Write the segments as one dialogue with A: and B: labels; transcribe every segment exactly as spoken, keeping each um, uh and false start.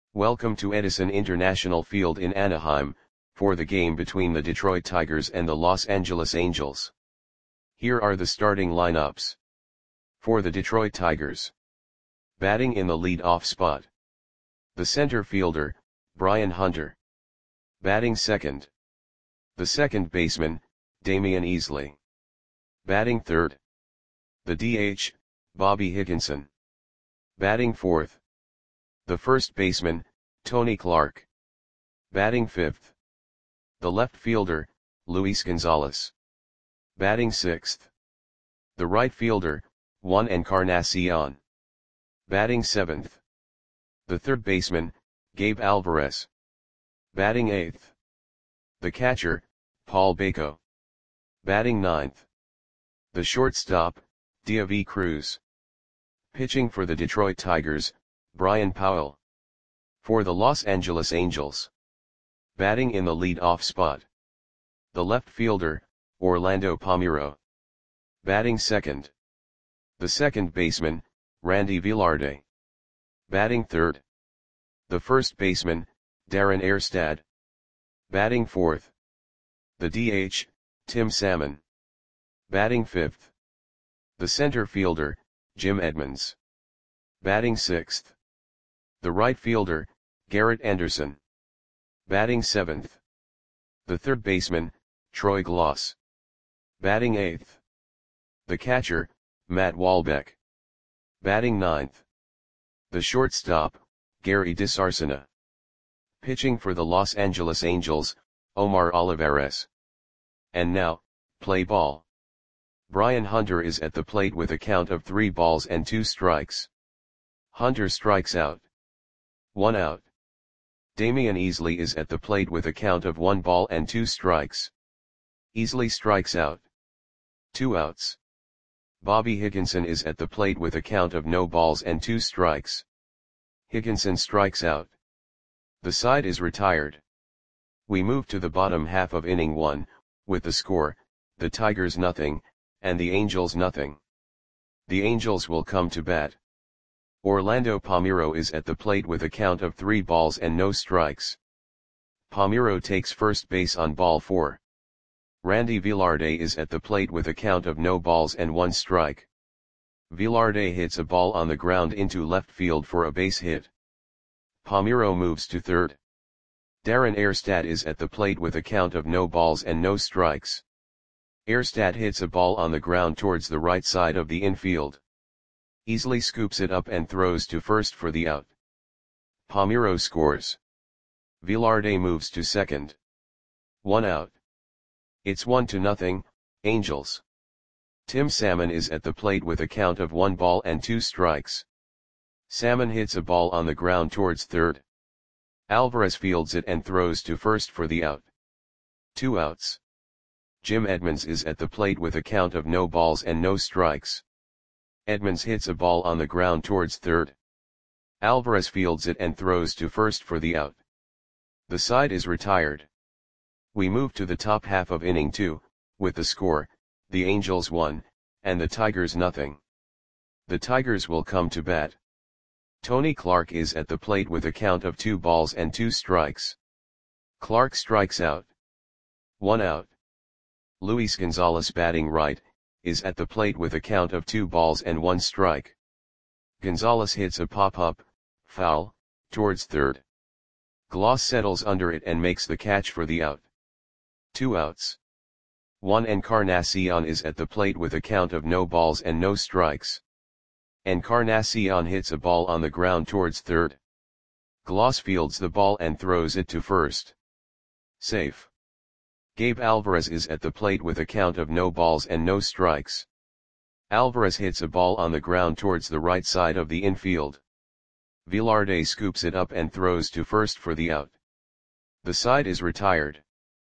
A: Welcome to Edison International Field in Anaheim, for the game between the Detroit Tigers and the Los Angeles Angels. Here are the starting lineups. For the Detroit Tigers. Batting in the lead-off spot. The center fielder, Brian Hunter. Batting second. The second baseman, Damian Easley. Batting third. The D H, Bobby Higginson. Batting fourth. The first baseman, Tony Clark. Batting fifth. The left fielder, Luis Gonzalez. Batting sixth. The right fielder, Juan Encarnacion. Batting seventh. The third baseman, Gabe Alvarez. Batting eighth. The catcher, Paul Baco. Batting ninth. The shortstop, Diavi Cruz. Pitching for the Detroit Tigers, Brian Powell. For the Los Angeles Angels. Batting in the lead-off spot. The left fielder, Orlando Palmeiro. Batting second. The second baseman, Randy Velarde. Batting third. The first baseman, Darren Erstad. Batting fourth. The D H, Tim Salmon. Batting fifth. The center fielder, Jim Edmonds. Batting sixth. The right fielder, Garrett Anderson. Batting seventh. The third baseman, Troy Gloss. Batting eighth. The catcher, Matt Walbeck. Batting ninth. The shortstop, Gary DeSarcina. Pitching for the Los Angeles Angels, Omar Olivares. And now, play ball. Brian Hunter is at the plate with a count of three balls and two strikes. Hunter strikes out. One out. Damian Easley is at the plate with a count of one ball and two strikes. Easley strikes out. Two outs. Bobby Higginson is at the plate with a count of no balls and two strikes. Higginson strikes out. The side is retired. We move to the bottom half of inning one, with the score, the Tigers nothing, and the Angels nothing. The Angels will come to bat. Orlando Palmeiro is at the plate with a count of three balls and no strikes. Palmeiro takes first base on ball four. Randy Velarde is at the plate with a count of no balls and one strike. Velarde hits a ball on the ground into left field for a base hit. Palmeiro moves to third. Darren Erstad is at the plate with a count of no balls and no strikes. Erstad hits a ball on the ground towards the right side of the infield. Easley scoops it up and throws to first for the out. Palmeiro scores. Velarde moves to second. One out. It's one to nothing, Angels. Tim Salmon is at the plate with a count of one ball and two strikes. Salmon hits a ball on the ground towards third. Alvarez fields it and throws to first for the out. Two outs. Jim Edmonds is at the plate with a count of no balls and no strikes. Edmonds hits a ball on the ground towards third. Alvarez fields it and throws to first for the out. The side is retired. We move to the top half of inning two, with the score, the Angels one, and the Tigers nothing. The Tigers will come to bat. Tony Clark is at the plate with a count of two balls and two strikes. Clark strikes out. One out. Luis Gonzalez, batting right, is at the plate with a count of two balls and one strike. Gonzalez hits a pop-up, foul, towards third. Gloss settles under it and makes the catch for the out. Two outs. Juan Encarnacion is at the plate with a count of no balls and no strikes. Encarnacion hits a ball on the ground towards third. Gloss fields the ball and throws it to first. Safe. Gabe Alvarez is at the plate with a count of no balls and no strikes. Alvarez hits a ball on the ground towards the right side of the infield. Velarde scoops it up and throws to first for the out. The side is retired.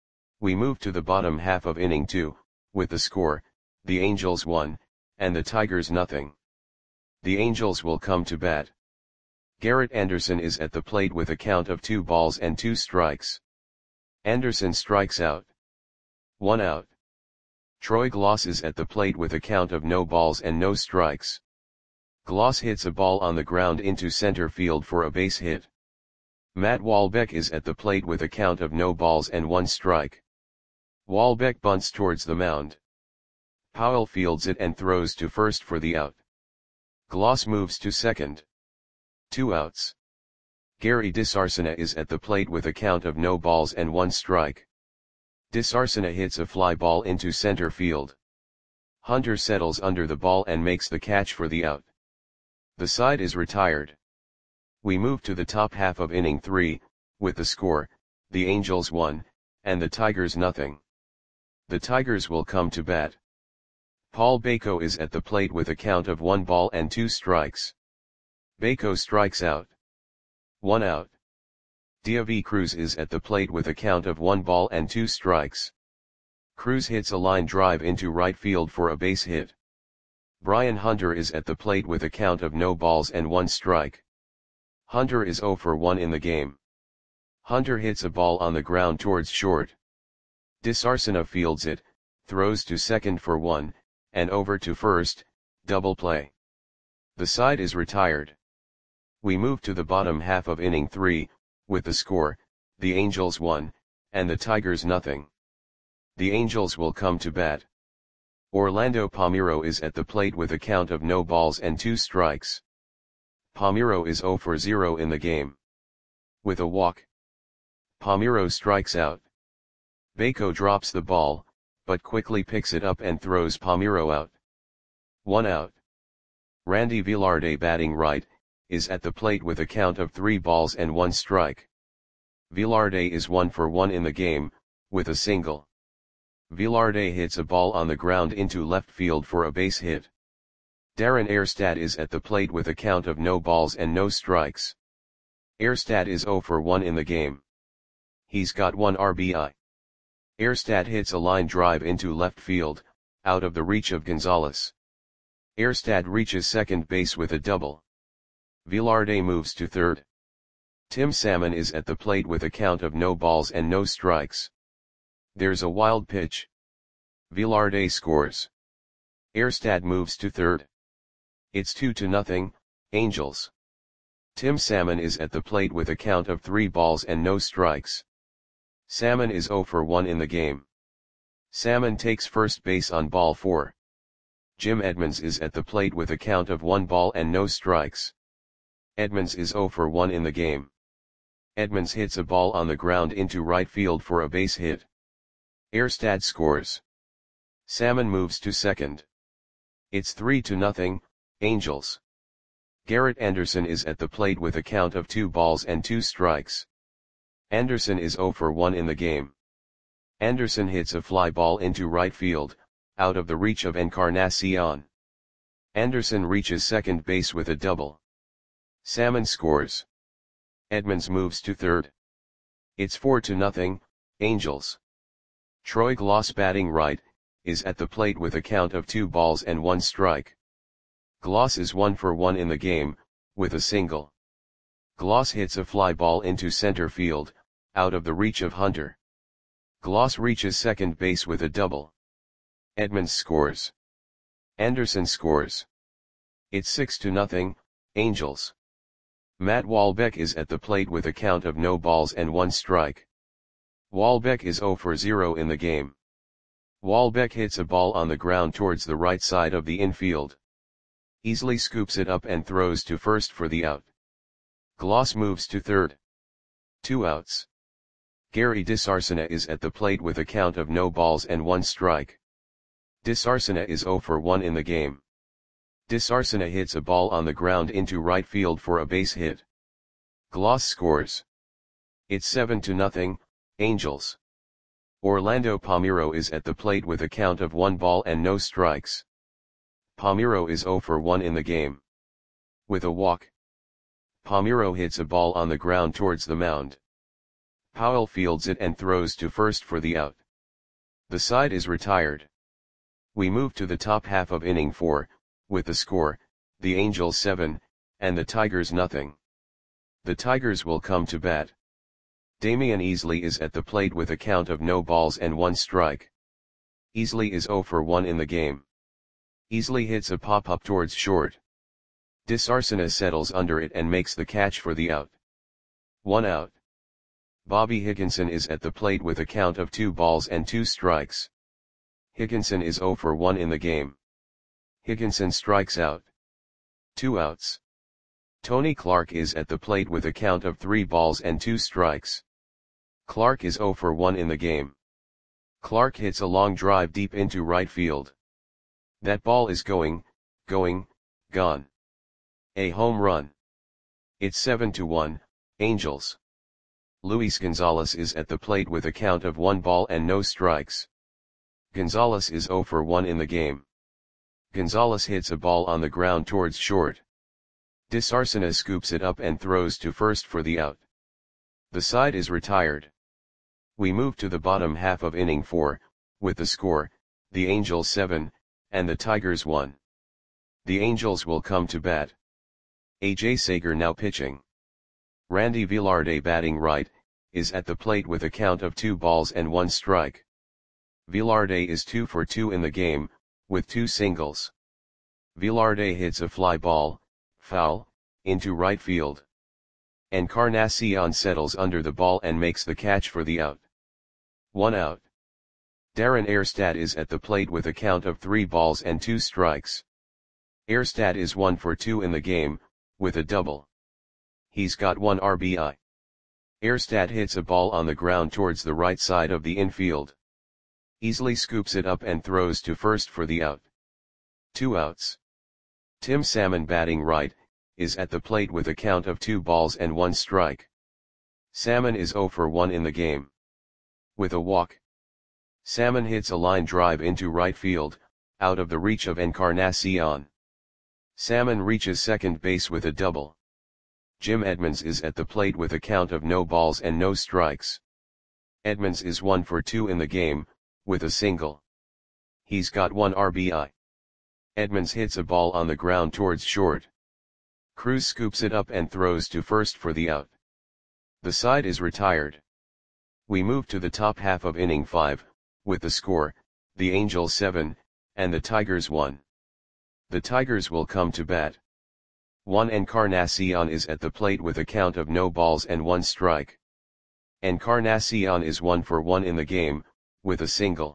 A: We move to the bottom half of inning two, with the score, the Angels one, and the Tigers nothing. The Angels will come to bat. Garrett Anderson is at the plate with a count of two balls and two strikes. Anderson strikes out. One out. Troy Gloss is at the plate with a count of no balls and no strikes. Gloss hits a ball on the ground into center field for a base hit. Matt Walbeck is at the plate with a count of no balls and one strike. Walbeck bunts towards the mound. Powell fields it and throws to first for the out. Gloss moves to second. Two outs. Gary DiSarcina is at the plate with a count of no balls and one strike. DiSarcina hits a fly ball into center field. Hunter settles under the ball and makes the catch for the out. The side is retired. We move to the top half of inning three, with the score, the Angels one, and the Tigers nothing. The Tigers will come to bat. Paul Bako is at the plate with a count of one ball and two strikes. Bako strikes out. One out. Diavi Cruz is at the plate with a count of one ball and two strikes. Cruz hits a line drive into right field for a base hit. Brian Hunter is at the plate with a count of no balls and one strike. Hunter is oh for one in the game. Hunter hits a ball on the ground towards short. DiSarcina fields it, throws to second for one, and over to first, double play. The side is retired. We move to the bottom half of inning three, with the score, the Angels one, and the Tigers nothing. The Angels will come to bat. Orlando Palmeiro is at the plate with a count of no balls and two strikes. Palmeiro is oh for zero in the game. With a walk, Palmeiro strikes out. Bako drops the ball, but quickly picks it up and throws Palmeiro out. One out. Randy Velarde, batting right, is at the plate with a count of three balls and one strike. Velarde is one for one in the game, with a single. Velarde hits a ball on the ground into left field for a base hit. Darren Erstad is at the plate with a count of no balls and no strikes. Erstad is oh for one in the game. He's got one R B I. Erstad hits a line drive into left field, out of the reach of Gonzalez. Erstad reaches second base with a double. Velarde moves to third. Tim Salmon is at the plate with a count of no balls and no strikes. There's a wild pitch. Velarde scores. Erstad moves to third. It's two to nothing, Angels. Tim Salmon is at the plate with a count of three balls and no strikes. Salmon is oh for one in the game. Salmon takes first base on ball four. Jim Edmonds is at the plate with a count of one ball and no strikes. Edmonds is oh for one in the game. Edmonds hits a ball on the ground into right field for a base hit. Erstad scores. Salmon moves to second. It's three to nothing, Angels. Garrett Anderson is at the plate with a count of two balls and two strikes. Anderson is oh for one in the game. Anderson hits a fly ball into right field, out of the reach of Encarnacion. Anderson reaches second base with a double. Salmon scores. Edmonds moves to third. It's four to nothing, Angels. Troy Gloss, batting right, is at the plate with a count of two balls and one strike. Gloss is one for one in the game, with a single. Gloss hits a fly ball into center field, out of the reach of Hunter. Gloss reaches second base with a double. Edmonds scores. Anderson scores. It's six to nothing, Angels. Matt Walbeck is at the plate with a count of no balls and one strike. Walbeck is oh for zero in the game. Walbeck hits a ball on the ground towards the right side of the infield. Easily scoops it up and throws to first for the out. Gloss moves to third. Two outs. Gary DiSarcina is at the plate with a count of no balls and one strike. DiSarcina is oh for one in the game. DiSarcina hits a ball on the ground into right field for a base hit. Gloss scores. It's seven to nothing, Angels. Orlando Palmeiro is at the plate with a count of one ball and no strikes. Palmeiro is oh for one in the game. With a walk, Palmeiro hits a ball on the ground towards the mound. Powell fields it and throws to first for the out. The side is retired. We move to the top half of inning four, with the score, the Angels seven, and the Tigers nothing. The Tigers will come to bat. Damian Easley is at the plate with a count of no balls and one strike. Easley is oh for one in the game. Easley hits a pop-up towards short. DiSarcina settles under it and makes the catch for the out. One out. Bobby Higginson is at the plate with a count of two balls and two strikes. Higginson is zero for one in the game. Higginson strikes out. Two outs. Tony Clark is at the plate with a count of three balls and two strikes. Clark is zero for one in the game. Clark hits a long drive deep into right field. That ball is going, going, gone. A home run. It's seven to one, Angels. Luis Gonzalez is at the plate with a count of one ball and no strikes. Gonzalez is zero for one in the game. Gonzalez hits a ball on the ground towards short. Disarcina scoops it up and throws to first for the out. The side is retired. We move to the bottom half of inning four, with the score, the Angels seven, and the Tigers one. The Angels will come to bat. A J Sager now pitching. Randy Velarde batting right, is at the plate with a count of two balls and one strike. Velarde is two for two in the game, with two singles. Velarde hits a fly ball, foul, into right field. Encarnacion settles under the ball and makes the catch for the out. One out. Darren Erstad is at the plate with a count of three balls and two strikes. Erstad is one for two in the game, with a double. He's got one R B I. Erstad hits a ball on the ground towards the right side of the infield. Easily scoops it up and throws to first for the out. Two outs. Tim Salmon batting right, is at the plate with a count of two balls and one strike. Salmon is zero for one in the game. With a walk. Salmon hits a line drive into right field, out of the reach of Encarnacion. Salmon reaches second base with a double. Jim Edmonds is at the plate with a count of no balls and no strikes. Edmonds is one for two in the game, with a single. He's got one R B I. Edmonds hits a ball on the ground towards short. Cruz scoops it up and throws to first for the out. The side is retired. We move to the top half of inning five, with the score, the Angels seven, and the Tigers one. The Tigers will come to bat. Juan Encarnacion is at the plate with a count of no balls and one strike. Encarnacion is one for one in the game, with a single.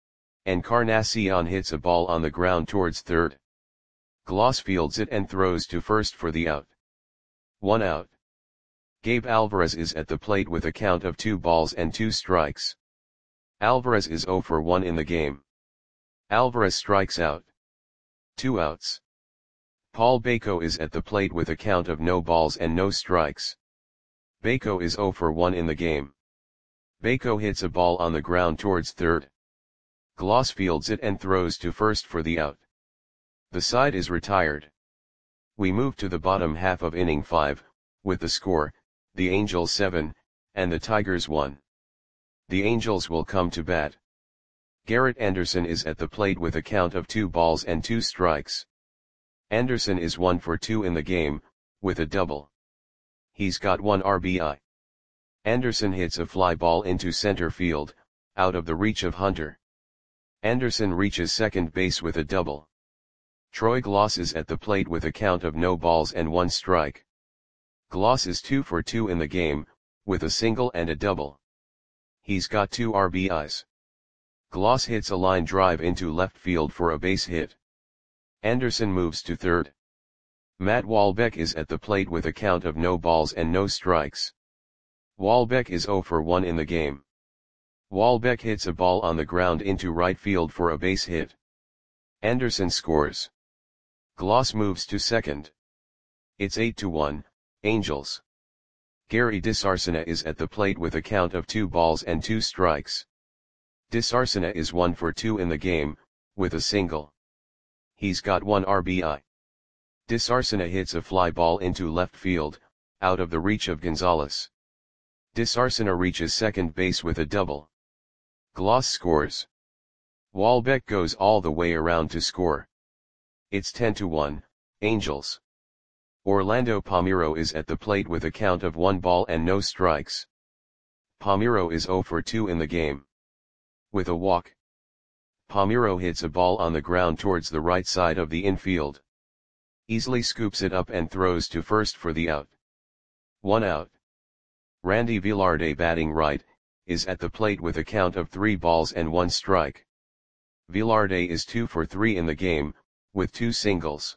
A: Encarnacion hits a ball on the ground towards third. Gloss fields it and throws to first for the out. One out. Gabe Alvarez is at the plate with a count of two balls and two strikes. Alvarez is zero for one in the game. Alvarez strikes out. Two outs. Paul Bako is at the plate with a count of no balls and no strikes. Bako is zero for one in the game. Bako hits a ball on the ground towards third. Gloss fields it and throws to first for the out. The side is retired. We move to the bottom half of inning five, with the score, the Angels seven, and the Tigers one. The Angels will come to bat. Garrett Anderson is at the plate with a count of two balls and two strikes. Anderson is one for two in the game, with a double. He's got one R B I. Anderson hits a fly ball into center field, out of the reach of Hunter. Anderson reaches second base with a double. Troy Gloss is at the plate with a count of no balls and one strike. Gloss is two for two in the game, with a single and a double. He's got two R B Is. Gloss hits a line drive into left field for a base hit. Anderson moves to third. Matt Walbeck is at the plate with a count of no balls and no strikes. Walbeck is zero for one in the game. Walbeck hits a ball on the ground into right field for a base hit. Anderson scores. Gloss moves to second. It's eight to one, Angels. Gary Disarcina is at the plate with a count of two balls and two strikes. Disarcina is one for two in the game, with a single. He's got one R B I. Disarcina hits a fly ball into left field, out of the reach of Gonzalez. Disarcina reaches second base with a double. Gloss scores. Walbeck goes all the way around to score. It's ten to one, Angels. Orlando Palmeiro is at the plate with a count of one ball and no strikes. Palmeiro is zero for two in the game. With a walk. Palmeiro hits a ball on the ground towards the right side of the infield. Easily scoops it up and throws to first for the out. One out. Randy Velarde batting right, is at the plate with a count of three balls and one strike. Velarde is two for three in the game, with two singles.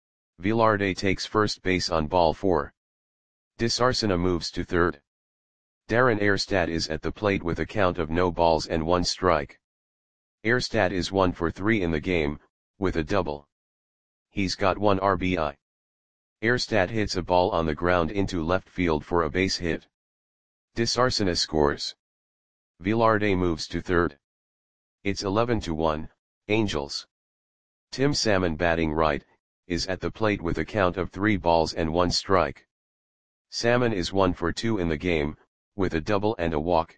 A: Velarde takes first base on ball four. Disarcina moves to third. Darren Erstad is at the plate with a count of no balls and one strike. Erstad is one for three in the game, with a double. He's got one R B I. Erstad hits a ball on the ground into left field for a base hit. Disarcina scores. Velarde moves to third. It's eleven to one, Angels. Tim Salmon batting right, is at the plate with a count of three balls and one strike. Salmon is one for two in the game, with a double and a walk.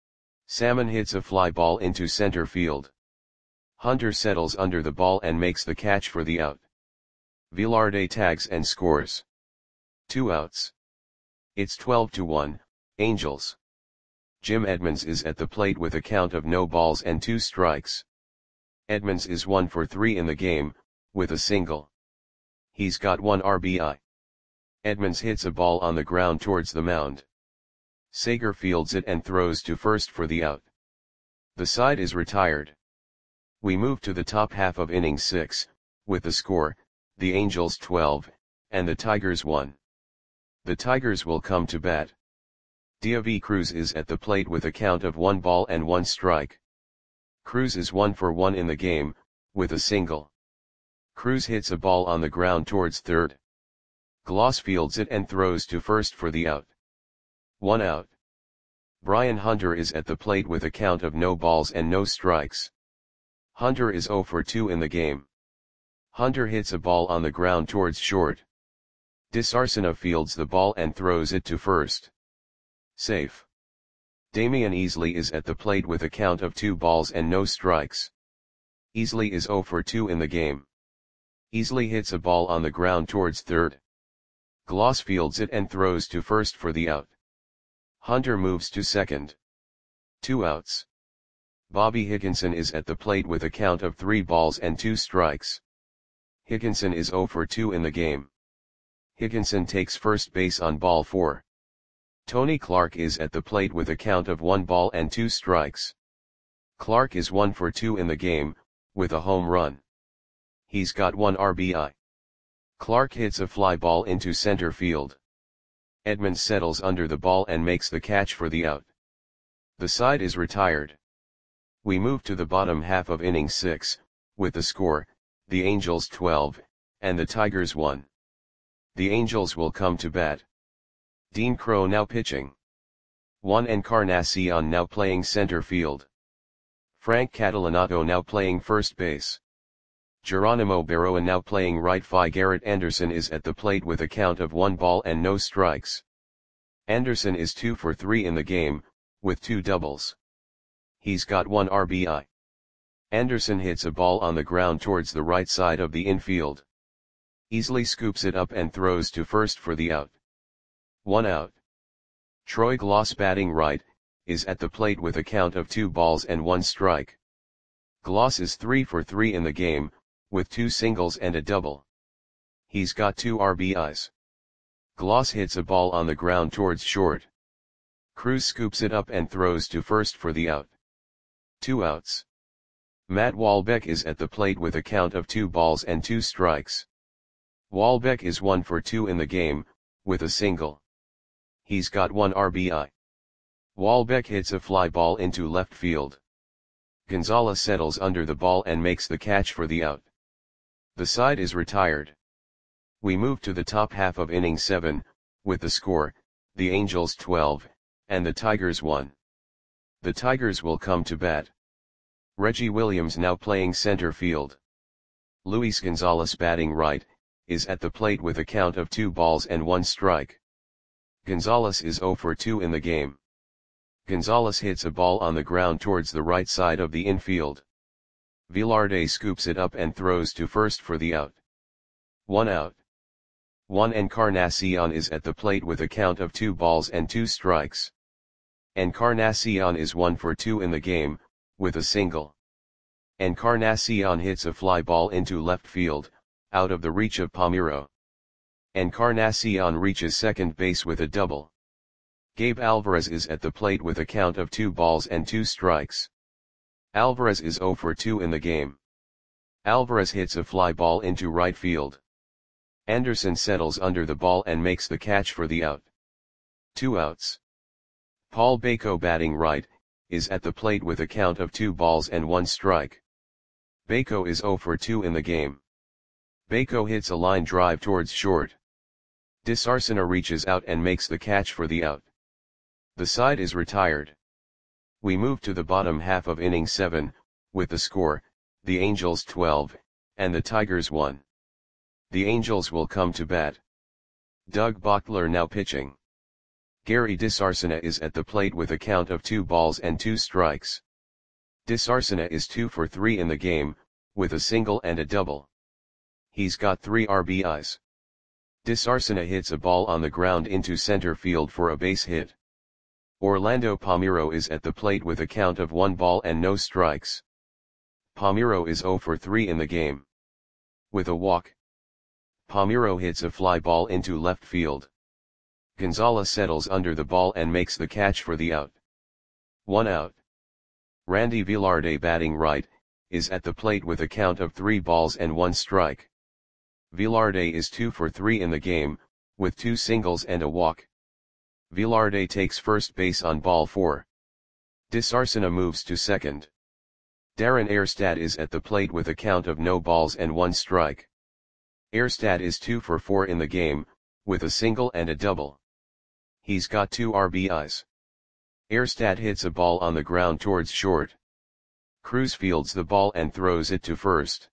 A: Salmon hits a fly ball into center field. Hunter settles under the ball and makes the catch for the out. Velarde tags and scores. Two outs. It's twelve to one, Angels. Jim Edmonds is at the plate with a count of no balls and two strikes. Edmonds is one for three in the game, with a single. He's got one R B I. Edmonds hits a ball on the ground towards the mound. Sager fields it and throws to first for the out. The side is retired. We move to the top half of inning six, with the score, the Angels twelve, and the Tigers one. The Tigers will come to bat. Diavi Cruz is at the plate with a count of one ball and one strike. Cruz is one for one in the game, with a single. Cruz hits a ball on the ground towards third. Gloss fields it and throws to first for the out. One out. Brian Hunter is at the plate with a count of no balls and no strikes. Hunter is zero for two in the game. Hunter hits a ball on the ground towards short. Disarcina fields the ball and throws it to first. Safe. Damian Easley is at the plate with a count of two balls and no strikes. Easley is zero for two in the game. Easley hits a ball on the ground towards third. Gloss fields it and throws to first for the out. Hunter moves to second. Two outs. Bobby Higginson is at the plate with a count of three balls and two strikes. Higginson is zero for two in the game. Higginson takes first base on ball four. Tony Clark is at the plate with a count of one ball and two strikes. Clark is one for two in the game, with a home run. He's got one R B I. Clark hits a fly ball into center field. Edmonds settles under the ball and makes the catch for the out. The side is retired. We move to the bottom half of inning six, with the score, the Angels twelve, and the Tigers one. The Angels will come to bat. Dean Crow now pitching. Juan Encarnacion now playing center field. Frank Catalanato now playing first base. Geronimo Barroa now playing right. Fi Garrett Anderson is at the plate with a count of one ball and no strikes. Anderson is two for three in the game, with two doubles. He's got one R B I. Anderson hits a ball on the ground towards the right side of the infield. Easley scoops it up and throws to first for the out. One out. Troy Gloss batting right, is at the plate with a count of two balls and one strike. Gloss is three for three in the game, with two singles and a double. He's got two R B Is. Gloss hits a ball on the ground towards short. Cruz scoops it up and throws to first for the out. Two outs. Matt Walbeck is at the plate with a count of two balls and two strikes. Walbeck is one for two in the game, with a single. He's got one R B I. Walbeck hits a fly ball into left field. Gonzalez settles under the ball and makes the catch for the out. The side is retired. We move to the top half of inning seven, with the score, the Angels twelve, and the Tigers one. The Tigers will come to bat. Reggie Williams now playing center field. Luis Gonzalez batting right, is at the plate with a count of two balls and one strike. Gonzalez is zero for two in the game. Gonzalez hits a ball on the ground towards the right side of the infield. Velarde scoops it up and throws to first for the out. One out. Juan Encarnacion is at the plate with a count of two balls and two strikes. Encarnacion is one for two in the game, with a single. Encarnacion hits a fly ball into left field, out of the reach of Palmeiro. Encarnacion reaches second base with a double. Gabe Alvarez is at the plate with a count of two balls and two strikes. Alvarez is zero for two in the game. Alvarez hits a fly ball into right field. Anderson settles under the ball and makes the catch for the out. Two outs. Paul Bako, batting right, is at the plate with a count of two balls and one strike. Bako is zero for two in the game. Bako hits a line drive towards short. DeSarcina reaches out and makes the catch for the out. The side is retired. We move to the bottom half of inning seven, with the score, the Angels twelve, and the Tigers one. The Angels will come to bat. Doug Bochtler now pitching. Gary DeSarcina is at the plate with a count of two balls and two strikes. DeSarcina is two for three in the game, with a single and a double. He's got three R B Is. DeSarcina hits a ball on the ground into center field for a base hit. Orlando Palmeiro is at the plate with a count of one ball and no strikes. Palmeiro is zero for three in the game. With a walk, Palmeiro hits a fly ball into left field. Gonzalez settles under the ball and makes the catch for the out. One out. Randy Velarde, batting right, is at the plate with a count of three balls and one strike. Velarde is two for three in the game, with two singles and a walk. Velarde takes first base on ball four. DeSarcina moves to second. Darren Erstad is at the plate with a count of no balls and one strike. Erstad is two for four in the game, with a single and a double. He's got two R B Is. Erstad hits a ball on the ground towards short. Cruz fields the ball and throws it to first.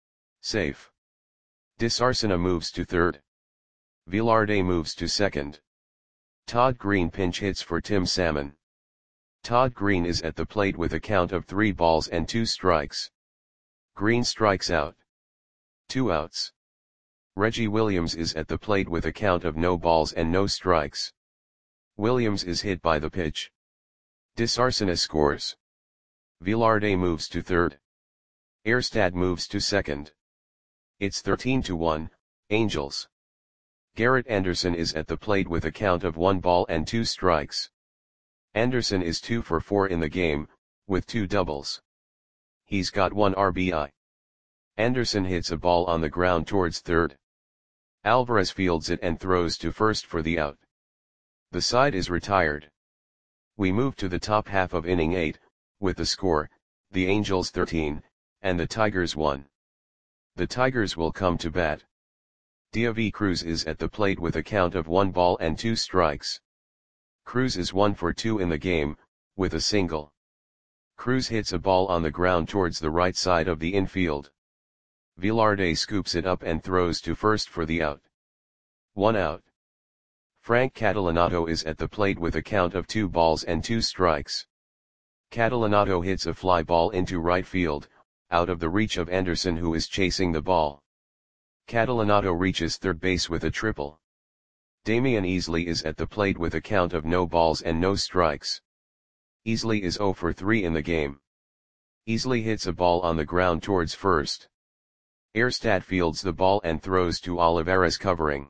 A: Safe. DeSarcina moves to third. Velarde moves to second. Todd Green pinch hits for Tim Salmon. Todd Green is at the plate with a count of three balls and two strikes. Green strikes out. Two outs. Reggie Williams is at the plate with a count of no balls and no strikes. Williams is hit by the pitch. DeSarcina scores. Velarde moves to third. Erstad moves to second. It's thirteen to one, Angels. Garrett Anderson is at the plate with a count of one ball and two strikes. Anderson is two for four in the game, with two doubles. He's got one R B I. Anderson hits a ball on the ground towards third. Alvarez fields it and throws to first for the out. The side is retired. We move to the top half of inning eight, with the score, the Angels thirteen, and the Tigers one. The Tigers will come to bat. David Cruz is at the plate with a count of one ball and two strikes. Cruz is one for two in the game, with a single. Cruz hits a ball on the ground towards the right side of the infield. Velarde scoops it up and throws to first for the out. One out. Frank Catalanato is at the plate with a count of two balls and two strikes. Catalanato hits a fly ball into right field, out of the reach of Anderson, who is chasing the ball. Catalanato reaches third base with a triple. Damian Easley is at the plate with a count of no balls and no strikes. Easley is zero for three in the game. Easley hits a ball on the ground towards first. Erstad fields the ball and throws to Olivares, covering.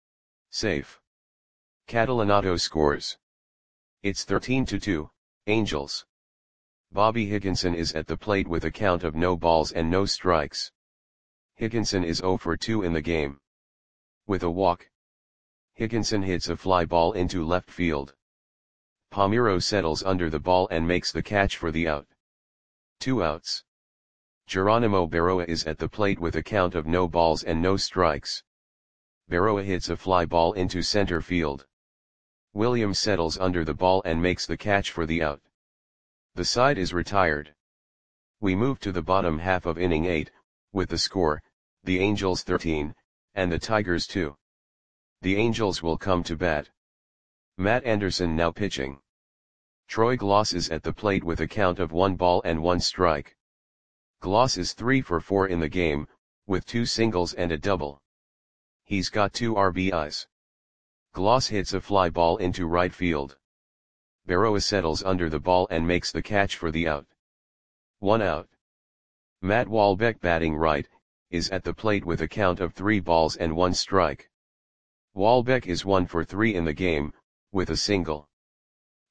A: Safe. Catalanato scores. It's thirteen to two, Angels. Bobby Higginson is at the plate with a count of no balls and no strikes. Higginson is zero for two in the game. With a walk, Higginson hits a fly ball into left field. Palmeiro settles under the ball and makes the catch for the out. Two outs. Geronimo Berroa is at the plate with a count of no balls and no strikes. Berroa hits a fly ball into center field. Williams settles under the ball and makes the catch for the out. The side is retired. We move to the bottom half of inning eight, with the score, the Angels thirteen, and the Tigers two. The Angels will come to bat. Matt Anderson now pitching. Troy Gloss is at the plate with a count of one ball and one strike. Gloss is three for four in the game, with two singles and a double. He's got two R B Is. Gloss hits a fly ball into right field. Berroa settles under the ball and makes the catch for the out. One out. Matt Walbeck, batting right, is at the plate with a count of three balls and one strike. Walbeck is one for three in the game, with a single.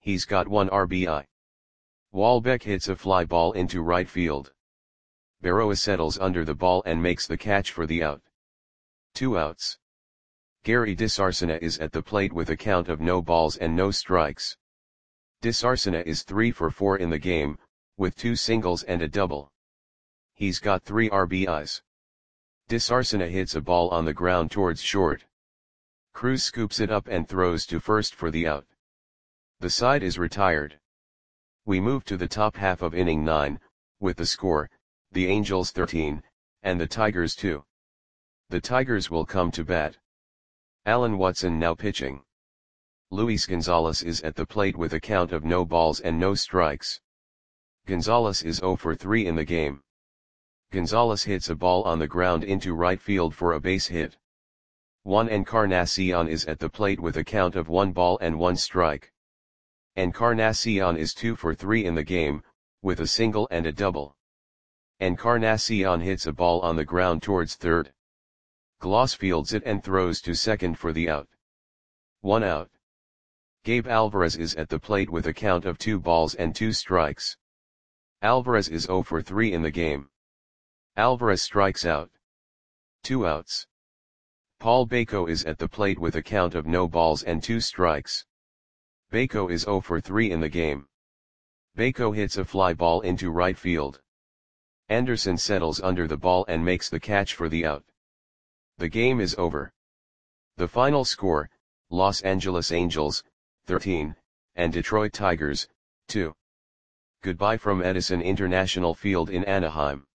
A: he's got one R B I. Walbeck hits a fly ball into right field. Berroa settles under the ball and makes the catch for the out. Two outs. Gary DiSarcina is at the plate with a count of no balls and no strikes. DiSarcina is three for four in the game, with two singles and a double. He's got three R B Is. DiSarcina hits a ball on the ground towards short. Cruz scoops it up and throws to first for the out. The side is retired. We move to the top half of inning nine, with the score, the Angels thirteen, and the Tigers two. The Tigers will come to bat. Alan Watson now pitching. Luis Gonzalez is at the plate with a count of no balls and no strikes. Gonzalez is zero for three in the game. Gonzalez hits a ball on the ground into right field for a base hit. Juan Encarnacion is at the plate with a count of one ball and one strike. Encarnacion is two for three in the game, with a single and a double. Encarnacion hits a ball on the ground towards third. Gloss fields it and throws to second for the out. One out. Gabe Alvarez is at the plate with a count of two balls and two strikes. Alvarez is zero for three in the game. Alvarez strikes out. Two outs. Paul Bako is at the plate with a count of no balls and two strikes. Bako is zero for three in the game. Bako hits a fly ball into right field. Anderson settles under the ball and makes the catch for the out. The game is over. The final score, Los Angeles Angels, thirteen, and Detroit Tigers, two. Goodbye from Edison International Field in Anaheim.